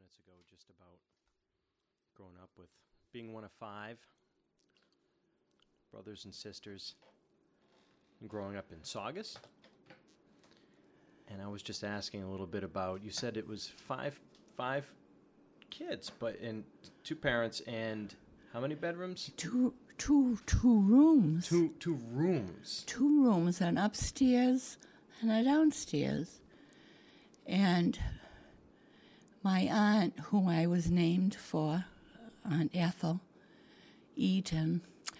minutes ago just about growing up with being one of five brothers and sisters and growing up in Saugus. And I was just asking a little bit about, you said it was five kids, but in two parents and how many bedrooms? Two rooms. Two rooms. 2 rooms, an upstairs and a downstairs. And my aunt, who I was named for, Aunt Ethel Eaton,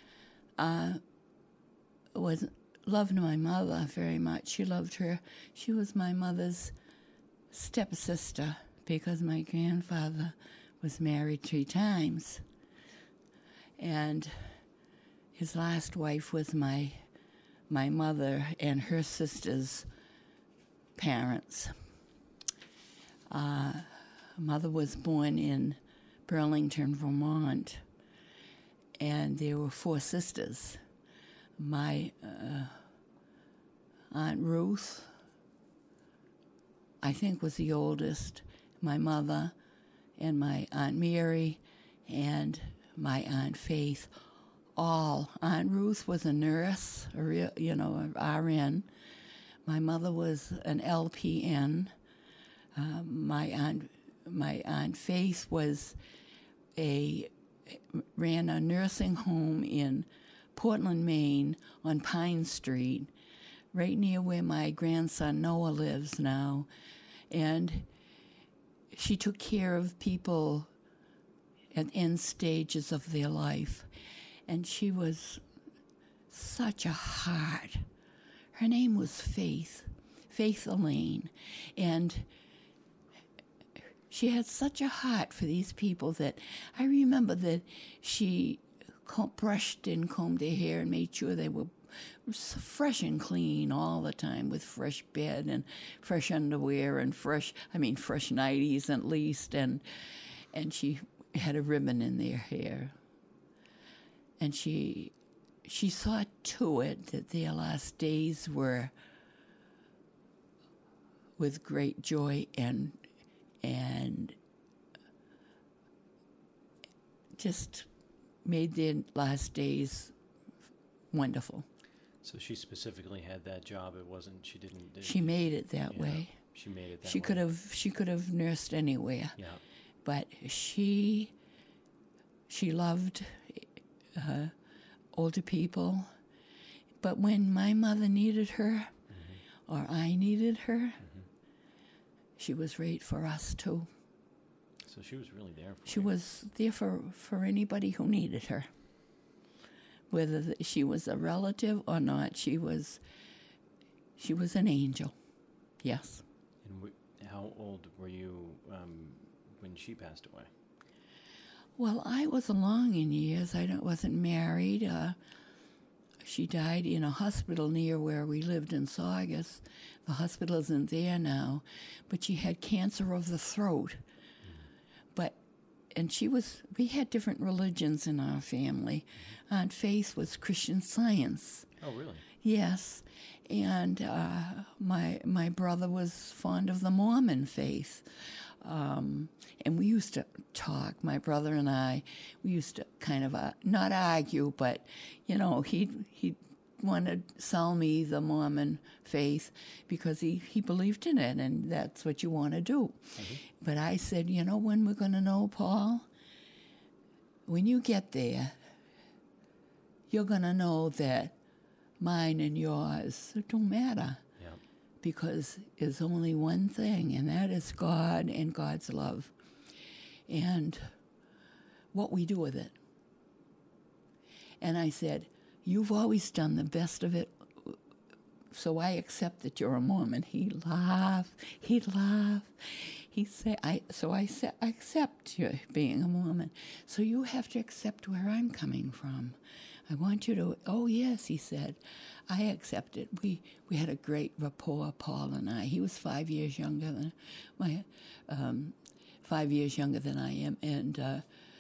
loved my mother very much. She loved her. She was my mother's stepsister because my grandfather was married 3 times. And his last wife was my mother and her sister's parents. Mother was born in Burlington, Vermont, and there were 4 sisters. My Aunt Ruth, I think, was the oldest. My mother and my Aunt Mary and my Aunt Faith, all. Aunt Ruth was a nurse, an RN. My mother was an LPN. My Aunt Faith ran a nursing home in Portland, Maine, on Pine Street, right near where my grandson Noah lives now. And she took care of people at end stages of their life. And she was such a heart. Her name was Faith Elaine. And she had such a heart for these people that I remember that she brushed and combed their hair and made sure they were fresh and clean all the time, with fresh bed and fresh underwear and fresh nighties at least, and she had a ribbon in their hair. And she saw to it that their last days were with great joy and just made their last days wonderful. So she specifically had that job. It wasn't. She didn't. She made it that way. She made it that way. She could have nursed anywhere. Yeah. But she loved older people. But when my mother needed her, or I needed her, she was right for us too. So she was really there for you. She was there for anybody who needed her. Whether she was a relative or not, she was an angel. Yes. And how old were you when she passed away? Well, I was along in years. I wasn't married. She died in a hospital near where we lived in Saugus. The hospital isn't there now, but she had cancer of the throat. And we had different religions in our family. Aunt Faith was Christian Science. Oh, really? Yes. And my brother was fond of the Mormon faith. And we used to talk, my brother and I. We used to kind of, not argue, but, he'd want to sell me the Mormon faith because he believed in it, and that's what you want to do. But I said, when we're going to know, Paul? When you get there, you're going to know that mine and yours don't matter. Yeah. Because there's only one thing, and that is God and God's love. And what we do with it. And I said, you've always done the best of it, so I accept that you're a Mormon. He'd laugh. He said, I accept you being a Mormon. So you have to accept where I'm coming from. I want you to, oh yes, he said, I accept it. We had a great rapport, Paul and I. He was 5 years younger than 5 years younger than I am, and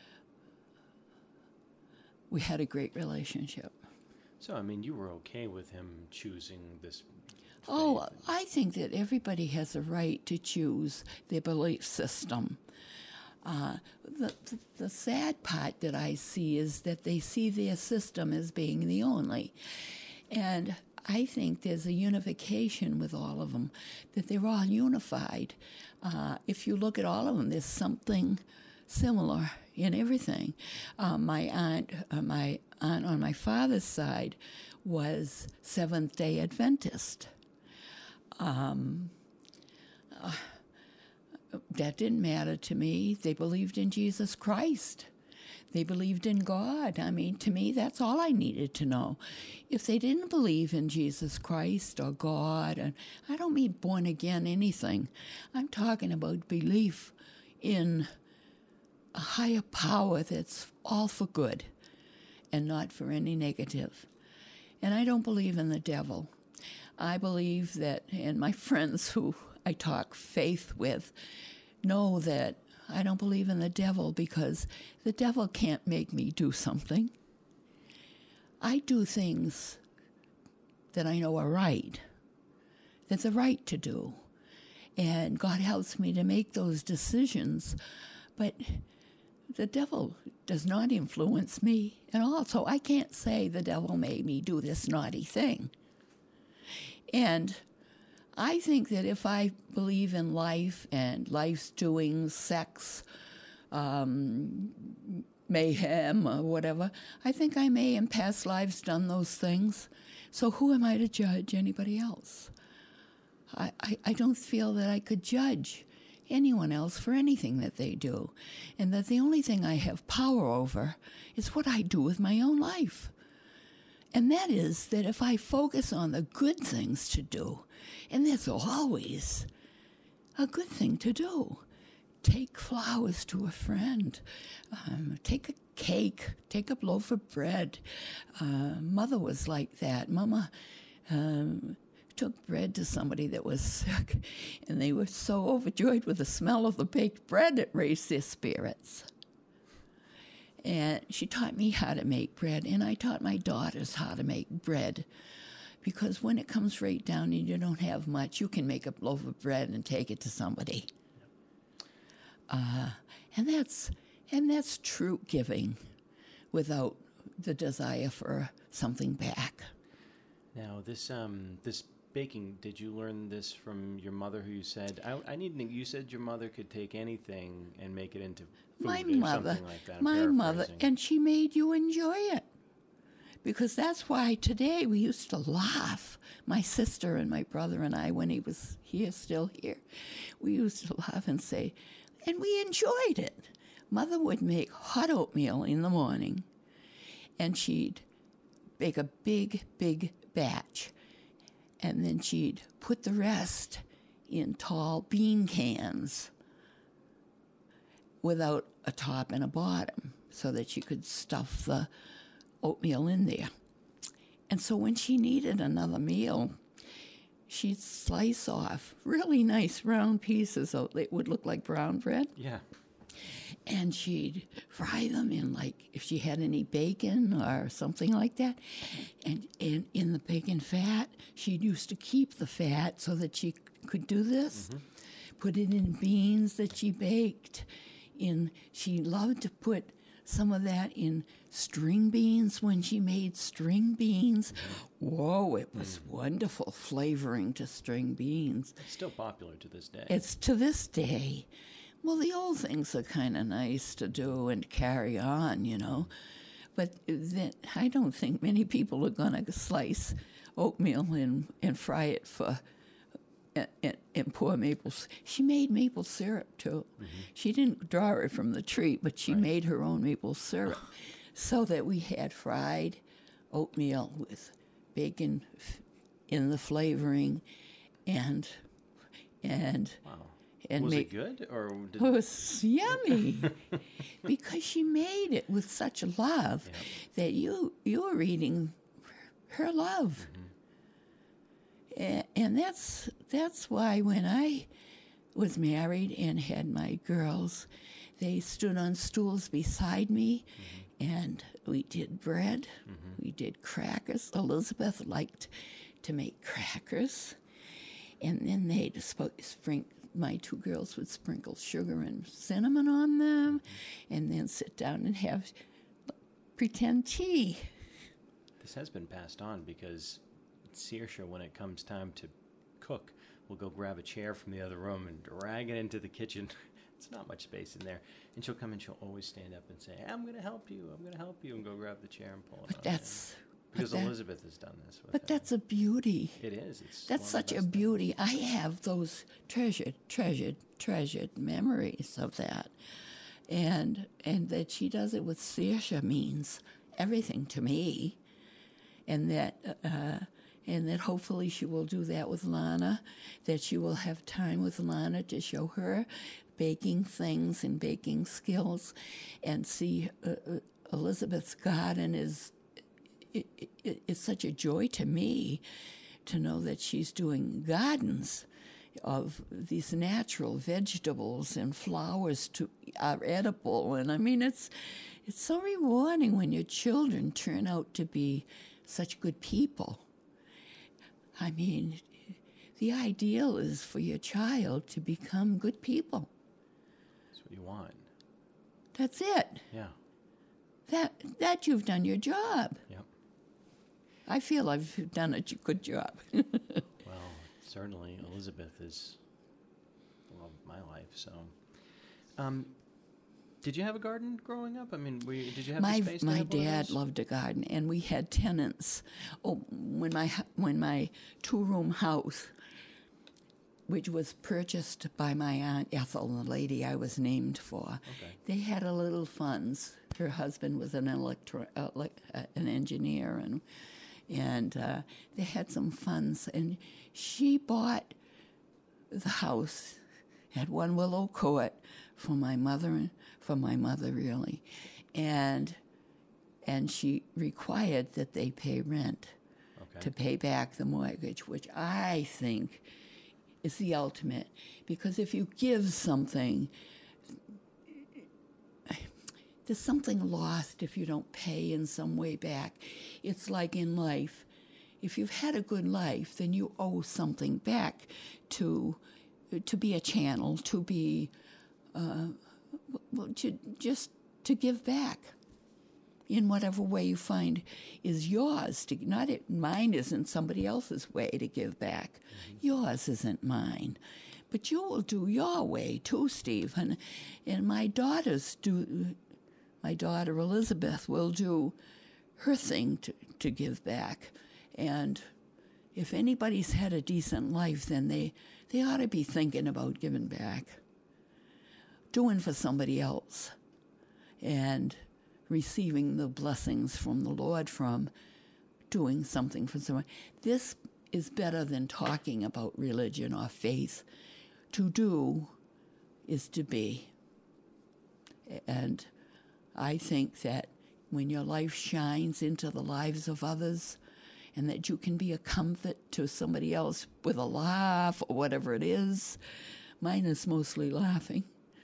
we had a great relationship. So, you were okay with him choosing this faith? I think that everybody has a right to choose their belief system. The sad part that I see is that they see their system as being the only. And I think there's a unification with all of them, that they're all unified. If you look at all of them, there's something similar in everything. My aunt on my father's side was Seventh-day Adventist. That didn't matter to me. They believed in Jesus Christ. They believed in God. I mean, to me, that's all I needed to know. If they didn't believe in Jesus Christ or God, and I don't mean born again anything, I'm talking about belief in a higher power that's all for good and not for any negative. And I don't believe in the devil. I believe that, and my friends who I talk faith with know that I don't believe in the devil because the devil can't make me do something. I do things that I know are right, that's the right to do. And God helps me to make those decisions. But the devil does not influence me at all. So I can't say the devil made me do this naughty thing. And I think that if I believe in life and life's doings, sex, mayhem, or whatever, I think I may in past lives done those things. So who am I to judge anybody else? I don't feel that I could judge anyone else for anything that they do. And that the only thing I have power over is what I do with my own life. And that is that if I focus on the good things to do, and there's always a good thing to do. Take flowers to a friend. Take a cake. Take a loaf of bread. Mother was like that. Mama took bread to somebody that was sick, and they were so overjoyed with the smell of the baked bread it raised their spirits. And she taught me how to make bread, and I taught my daughters how to make bread. Because when it comes right down and you don't have much, you can make a loaf of bread and take it to somebody. And that's true giving without the desire for something back. Now, this baking, did you learn this from your mother, who you said, you said your mother could take anything and make it into food My or mother, something like that. my mother, and she made you enjoy it. Because that's why today we used to laugh. My sister and my brother and I, when he was still here, we used to laugh and say, and we enjoyed it. Mother would make hot oatmeal in the morning, and she'd bake a big, big batch. And then she'd put the rest in tall bean cans without a top and a bottom so that she could stuff the oatmeal in there. And so when she needed another meal, she'd slice off really nice round pieces so they would look like brown bread. Yeah. And she'd fry them in, like, if she had any bacon or something like that. And in the bacon fat, she used to keep the fat so that she could do this. Mm-hmm. Put it in beans that she baked. She loved to put some of that in string beans when she made string beans. Whoa, it was wonderful flavoring to string beans. It's still popular to this day. It's to this day. Well, the old things are kind of nice to do and carry on, you know. But I don't think many people are going to slice oatmeal and fry it and pour maple. She made maple syrup, too. Mm-hmm. She didn't draw it from the tree, but she made her own maple syrup so that we had fried oatmeal with bacon in the flavoring and wow. And was it good? Or it was yummy because she made it with such love that you were eating her love. Mm-hmm. And that's why when I was married and had my girls, they stood on stools beside me, and we did bread. Mm-hmm. We did crackers. Elizabeth liked to make crackers. And then they'd my two girls would sprinkle sugar and cinnamon on them, and then sit down and have pretend tea. This has been passed on because Saoirse, when it comes time to cook, will go grab a chair from the other room and drag it into the kitchen. It's not much space in there. And she'll come in, she'll always stand up and say, hey, I'm going to help you, and go grab the chair and pull it But out. that's... Because Elizabeth has done this with But him. that's a beauty. It is. That's such a beauty. I have those treasured memories of that. And that she does it with Saoirse means everything to me. And that hopefully she will do that with Lana, that she will have time with Lana to show her baking things and baking skills, and see Elizabeth's garden is... It's such a joy to me to know that she's doing gardens of these natural vegetables and flowers are edible. And I mean, it's so rewarding when your children turn out to be such good people. I mean, the ideal is for your child to become good people. That's what you want. That's it. Yeah. That you've done your job. Yep. I feel I've done a good job. Well, certainly Elizabeth is the love of my life. So, did you have a garden growing up? I mean, did you have the space to my have one of dad those? loved a garden, and we had tenants. Oh, when my two-room house, which was purchased by my Aunt Ethel, the lady I was named for, they had a little funds. Her husband was an engineer, and they had some funds, and she bought the house at One Willow Court for my mother really, and she required that they pay rent to pay back the mortgage, which I think is the ultimate, because if you give something, there's something lost if you don't pay in some way back. It's like in life. If you've had a good life, then you owe something back to be a channel, to be, to give back in whatever way you find is yours. Mine isn't somebody else's way to give back. Mm-hmm. Yours isn't mine. But you will do your way too, Steve. And my daughters do. My daughter Elizabeth will do her thing to give back. And if anybody's had a decent life, then they ought to be thinking about giving back, doing for somebody else, and receiving the blessings from the Lord from doing something for someone. This is better than talking about religion or faith. To do is to be. And I think that when your life shines into the lives of others, and that you can be a comfort to somebody else with a laugh or whatever it is. Mine is mostly laughing.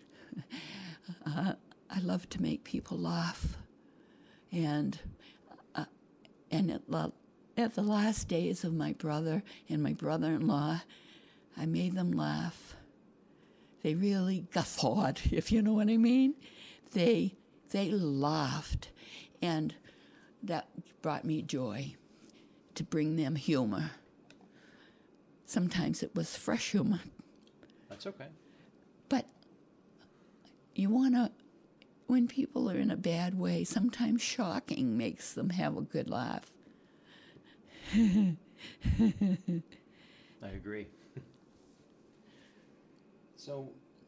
I love to make people laugh. And at the last days of my brother and my brother-in-law, I made them laugh. They really guffawed, if you know what I mean. They laughed, and that brought me joy, to bring them humor. Sometimes it was fresh humor. That's okay. But you want to, when people are in a bad way, sometimes shocking makes them have a good laugh. I agree. So,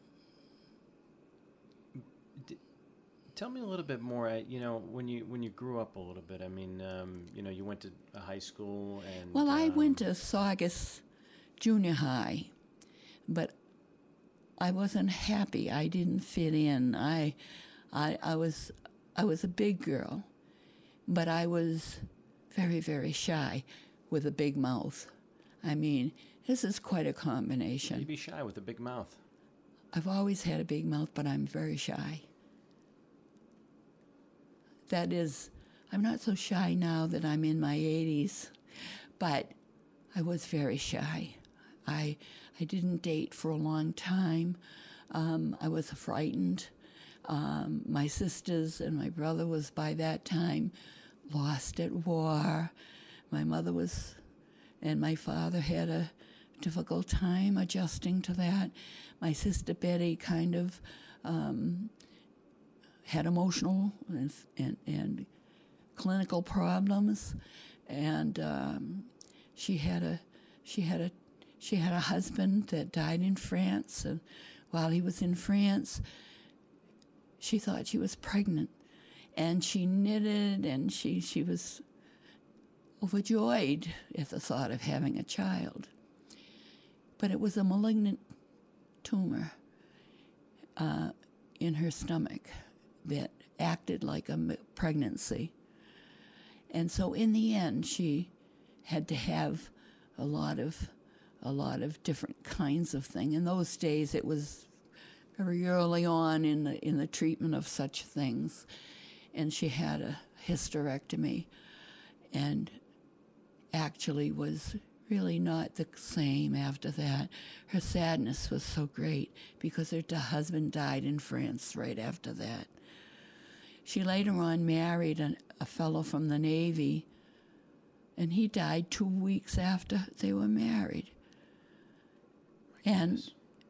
tell me a little bit more. When you grew up a little bit. I mean, you went to a high school and. Well, I went to Saugus Junior High, but I wasn't happy. I didn't fit in. I was a big girl, but I was very, very shy with a big mouth. I mean, this is quite a combination. You'd be shy with a big mouth. I've always had a big mouth, but I'm very shy. That is, I'm not so shy now that I'm in my 80s, but I was very shy. I didn't date for a long time. I was frightened. My sisters and my brother was by that time lost at war. My mother was, and my father had a difficult time adjusting to that. My sister Betty kind of had emotional and clinical problems, and she had a husband that died in France, and while he was in France, she thought she was pregnant, and she knitted, and she was overjoyed at the thought of having a child. But it was a malignant tumor in her stomach that acted like a pregnancy. And so in the end, she had to have a lot of different kinds of thing. In those days, it was very early on in the treatment of such things, and she had a hysterectomy, and actually was really not the same after that. Her sadness was so great because her husband died in France right after that. She later on married a fellow from the Navy, and he died 2 weeks after they were married. And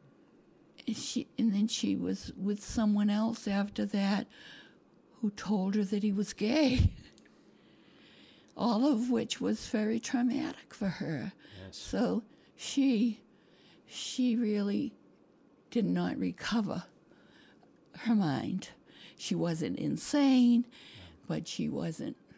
then she was with someone else after that who told her that he was gay. All of which was very traumatic for her. Yes. So she really did not recover her mind. She wasn't insane, but she was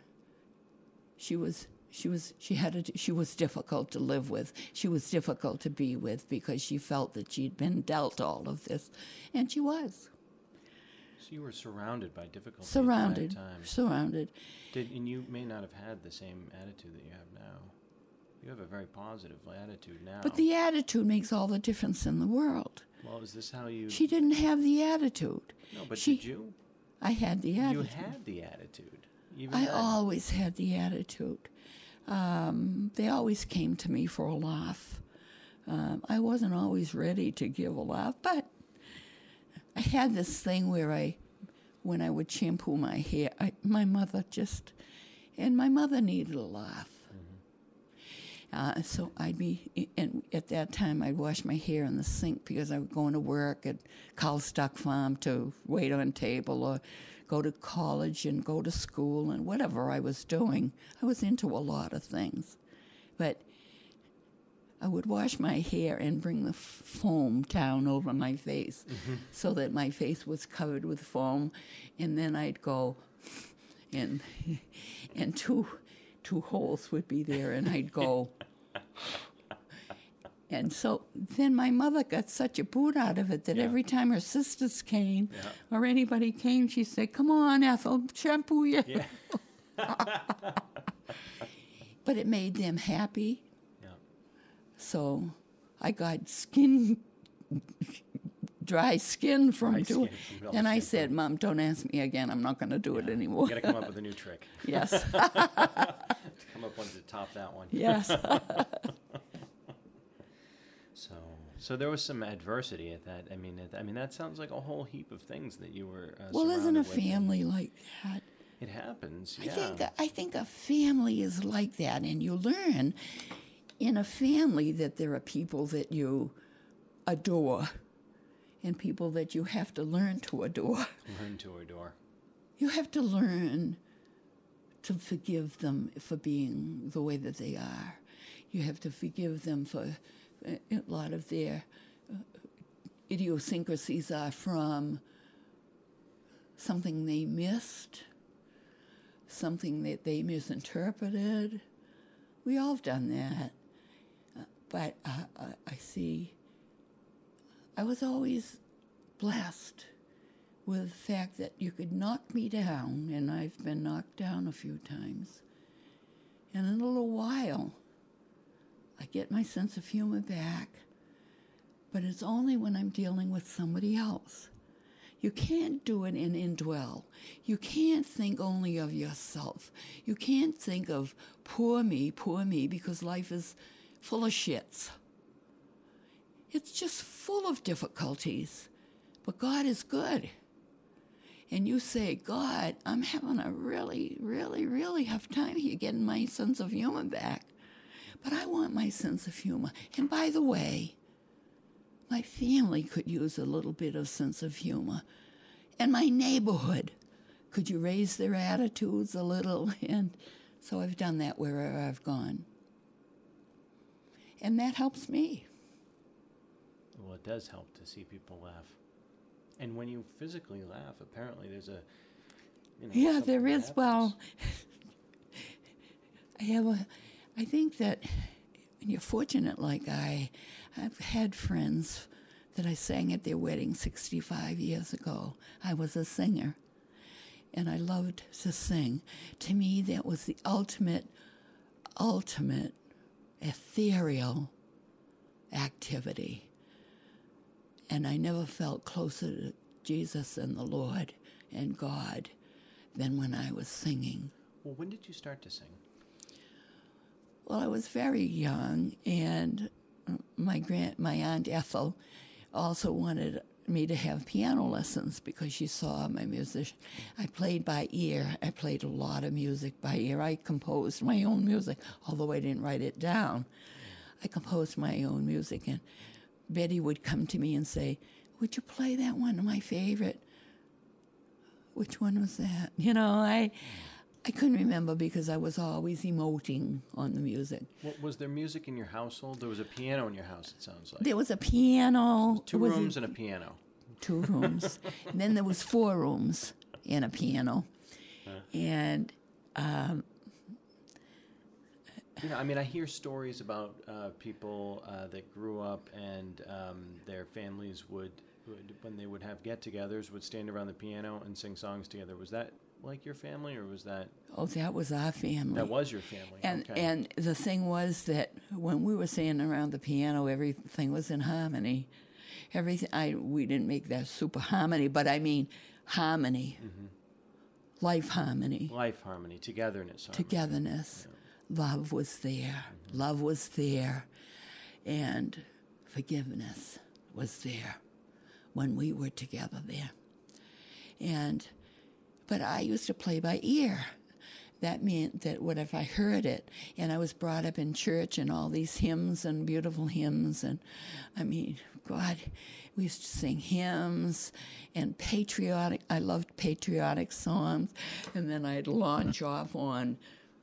difficult to live with. She was difficult to be with because she felt that she'd been dealt all of this, and she was. So you were surrounded by difficulty Surrounded. at that time. Surrounded. And you may not have had the same attitude that you have now. You have a very positive attitude now. But the attitude makes all the difference in the world. Well, is this how you... She didn't have the attitude. No, but did you? I had the attitude. You had the attitude. Even I then. always had the attitude. They always came to me for a laugh. I wasn't always ready to give a laugh, but I had this thing where when I would shampoo my hair, my mother needed a laugh. Mm-hmm. So and at that time I'd wash my hair in the sink because I was going to work at Carl's Duck Farm to wait on table or go to college and go to school and whatever I was doing. I was into a lot of things. But I would wash my hair and bring the foam down over my face so that my face was covered with foam. And then I'd go and two holes would be there, and I'd go. And so then my mother got such a boot out of it that every time her sisters came or anybody came, she'd say, "Come on, Ethel, shampoo you." Yeah. But it made them happy. Yeah. So I got dry skin from doing it. And I said, "Mom, don't ask me again. I'm not going to do it anymore." You got to come up with a new trick. Yes. To come up with to top that one. Yes. So there was some adversity at that. I mean, that sounds like a whole heap of things that you were. Well, isn't a with. family like that? It happens. Yeah. I think a family is like that, and you learn in a family that there are people that you adore, and people that you have to learn to adore. Learn to adore. You have to learn to forgive them for being the way that they are. You have to forgive them for a lot of their idiosyncrasies are from something they missed, something that they misinterpreted. We all have done that. But I see, I was always blessed with the fact that you could knock me down, and I've been knocked down a few times. And in a little while, I get my sense of humor back, but it's only when I'm dealing with somebody else. You can't do it and indwell. You can't think only of yourself. You can't think of poor me, because life is full of shits. it's just full of difficulties. But God is good. And you say, God, I'm having a really, really, really tough time here getting my sense of humor back. But I want my sense of humor. And by the way, my family could use a little bit of sense of humor. And my neighborhood, could you raise their attitudes a little? And so I've done that wherever I've gone. And that helps me. Well, it does help to see people laugh. And when you physically laugh, apparently there's a, Yeah, there is. Well, I think that when you're fortunate like I've had friends that I sang at their wedding 65 years ago. I was a singer, and I loved to sing. To me, that was the ultimate ethereal activity. And I never felt closer to Jesus and the Lord and God than when I was singing. Well, when did you start to sing? Well, I was very young, and my Aunt Ethel also wanted me to have piano lessons because she saw I'm a musician. I played by ear. I played a lot of music by ear. I composed my own music, although I didn't write it down. I composed my own music, and Betty would come to me and say, would you play that one, my favorite? Which one was that? I couldn't remember because I was always emoting on the music. Was there music in your household? There was a piano in your house, it sounds like. There was a piano. Two rooms and a piano. 2 rooms. And then there was 4 rooms and a piano. And I hear stories about people that grew up and their families would, when they would have get-togethers, would stand around the piano and sing songs together. Was that like your family, or was that? Oh, that was our family. That was your family. And the thing was that when we were standing around the piano, everything was in harmony. We didn't make that super harmony, but I mean harmony, life harmony. Life harmony, togetherness. Togetherness. Yeah. Love was there. Love was there. And forgiveness was there when we were together there. But I used to play by ear. That meant that what if I heard it? And I was brought up in church and all these hymns and beautiful hymns. And God, we used to sing hymns and I loved patriotic songs. And then I'd launch off on,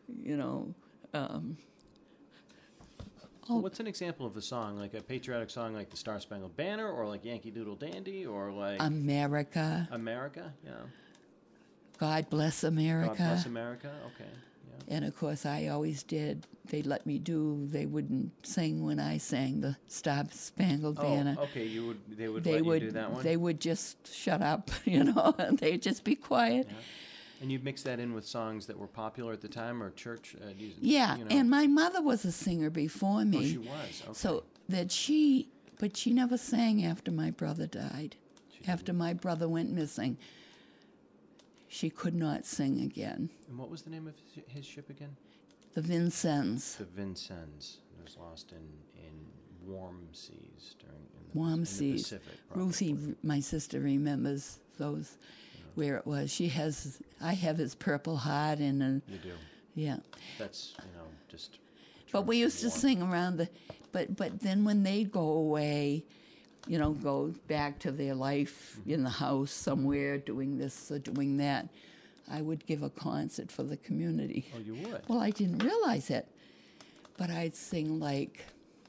What's an example of a song, like a patriotic song like the Star Spangled Banner, or like Yankee Doodle Dandy, or like America? America, yeah. God Bless America. God Bless America, okay. Yeah. And of course, I always did. They wouldn't sing when I sang the Star Spangled Banner. Oh, okay. They would let you do that one? They would just shut up, and they'd just be quiet. Yeah. And you mix that in with songs that were popular at the time, or church? And my mother was a singer before me. Oh, she was. Okay. So but she never sang after my brother died. After my brother went missing, she could not sing again. And what was the name of his ship again? The Vincennes. The Vincennes. It was lost in warm seas warm in seas. The Pacific. Probably. Ruthie, my sister, remembers those. Where it was. I have his Purple Heart You do. Yeah. That's, just... But we used to sing around but then when they go away, go back to their life in the house somewhere doing this or doing that, I would give a concert for the community. Oh, you would? Well, I didn't realize it. But I'd sing like...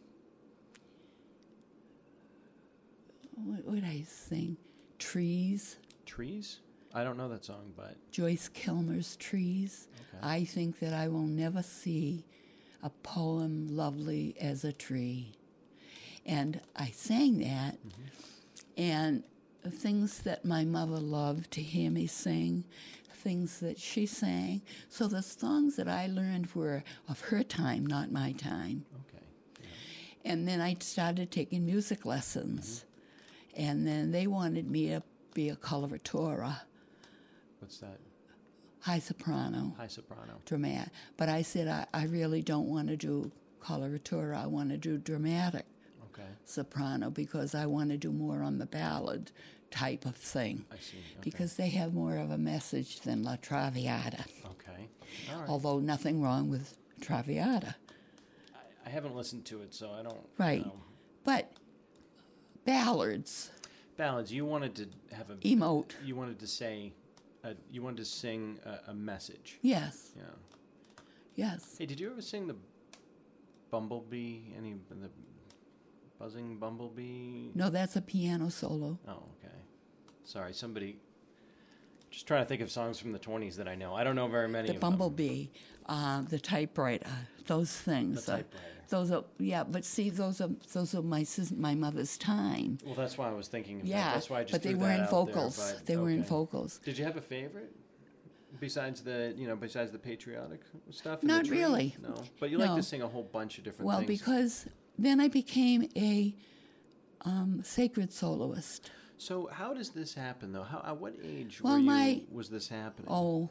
What would I sing? Trees. Trees? I don't know that song, but... Joyce Kilmer's Trees. Okay. I think that I will never see a poem lovely as a tree. And I sang that, and things that my mother loved to hear me sing, things that she sang. So the songs that I learned were of her time, not my time. Okay. Yeah. And then I started taking music lessons. And then they wanted me to be a coloratura. What's that? High soprano. High soprano. But I said, I really don't want to do coloratura. I want to do dramatic soprano because I want to do more on the ballad type of thing. I see. Okay. Because they have more of a message than La Traviata. Okay. All right. Although nothing wrong with Traviata. I haven't listened to it, so I don't Right. know. But ballads, Ballads, you wanted to have a... emote. You wanted to say... you wanted to sing a message. Yes, Yeah. yes. Hey, did you ever sing the Bumblebee? The buzzing Bumblebee? No, that's a piano solo. Oh, okay. Sorry, somebody... Just trying to think of songs from the 20s that I know. I don't know very many The of Bumblebee, the typewriter, those things. them. The typewriter. Those are, yeah, but see, those are my mother's time. Well, that's why I was thinking of that. Yeah, That's why I just but they threw were that in out vocals. there, but- They were in okay. vocals. Did you have a favorite? Besides the patriotic stuff? and the Not tree? really. No. But you like No. to sing a whole bunch of different Well, things. because then I became a sacred soloist. So how does this happen, though? At what age Well, was this happening? Oh,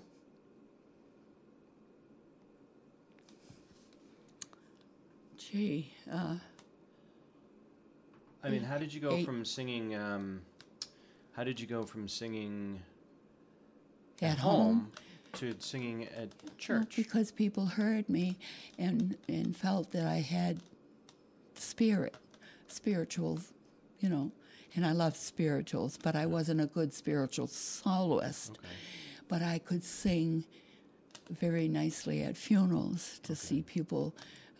gee. I mean, how did you go eight- from singing? How did you go from singing At home. to singing at Well, church? because people heard me and felt that I had spiritual, and I love spirituals, but I wasn't a good spiritual soloist. Okay. But I could sing very nicely at funerals to see people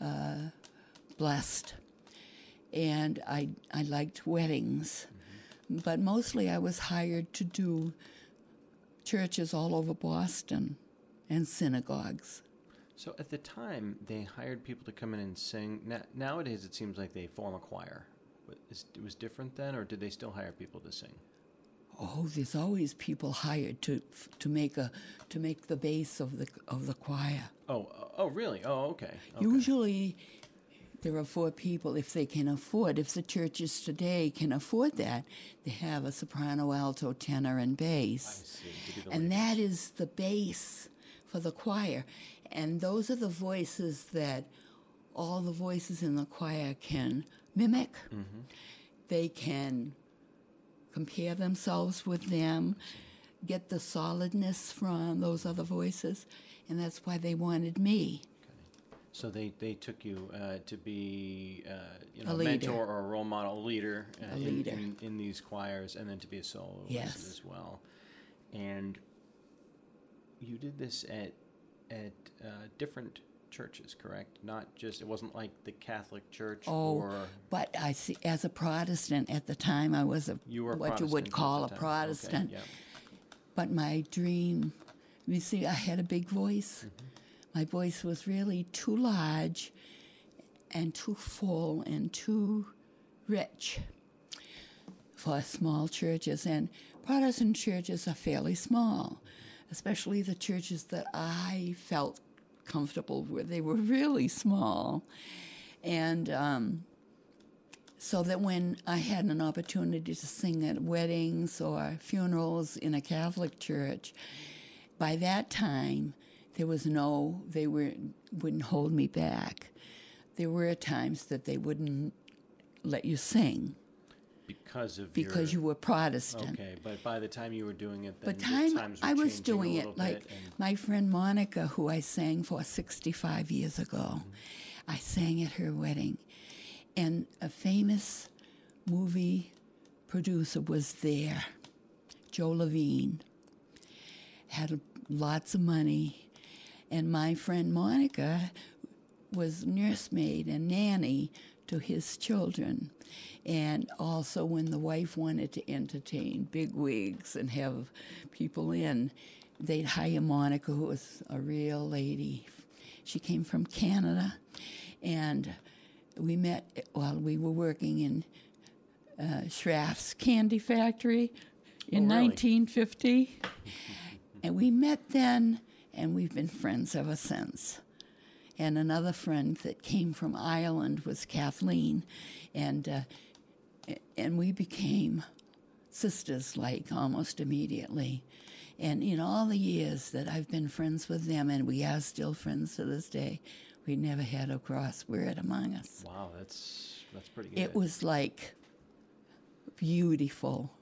blessed. And I liked weddings. But mostly I was hired to do churches all over Boston and synagogues. So at the time, they hired people to come in and sing. Nowadays, it seems like they form a choir. But it was different then, or did they still hire people to sing? Oh, there's always people hired to make the base of the choir. Oh, really? Oh, okay. Usually, there are 4 people if they can afford. If the churches today can afford that, they have a soprano, alto, tenor, and I bass. see. To do the And lead. that is the base for the choir. And those are the voices that all the voices in the choir can mimic. Mm-hmm. They can compare themselves with them, get the solidness from those other voices. And that's why they wanted me. So they took you to be A a leader. mentor or a role model leader, A leader. in these choirs, and then to be a soloist Yes. as well. And you did this at different churches, correct? Not just, it wasn't like the Catholic Church or... But I see, as a Protestant at the time, I was You were what you would Protestant call at a the time. Protestant. Okay, yeah. But my dream, you see, I had a big voice. My voice was really too large and too full and too rich for small churches. And Protestant churches are fairly small, especially the churches that I felt comfortable with. They were really small. And so that when I had an opportunity to sing at weddings or funerals in a Catholic church, by that time, wouldn't hold me back. There were times that they wouldn't let you sing because you were Protestant. Okay, but by the time you were doing it, then But the times were I was changing doing a it little like bit, and- my friend Monica, who I sang for 65 years ago. I sang at her wedding. And a famous movie producer was there, Joe Levine. Had lots of money. And my friend Monica was nursemaid and nanny to his children. And also when the wife wanted to entertain big wigs and have people in, they'd hire Monica, who was a real lady. She came from Canada, and we met while we were working in Schraff's Candy Factory in Oh, really? 1950. And we met then, and we've been friends ever since. And another friend that came from Ireland was Kathleen, and we became sisters like almost immediately. And in all the years that I've been friends with them, and we are still friends to this day, We never had a crossword among us. Wow, that's pretty good. It was like beautiful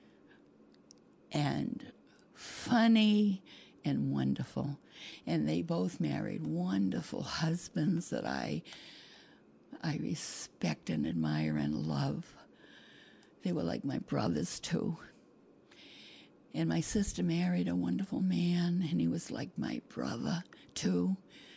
and funny and wonderful. And they both married wonderful husbands that I respect and admire and love. They were like my brothers, too. And my sister married a wonderful man, and he was like my brother, too.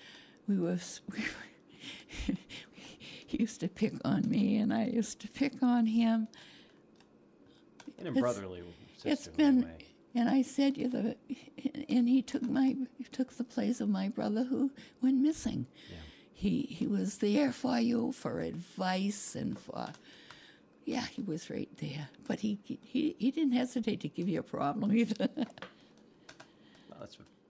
He used to pick on me, and I used to pick on him. In a brotherly It's sisterly been, way. and I said, and he took the place of my brother who went missing. Yeah. He was there for you for advice and for, yeah, he was right there. But he didn't hesitate to give you a problem either. Well, that's what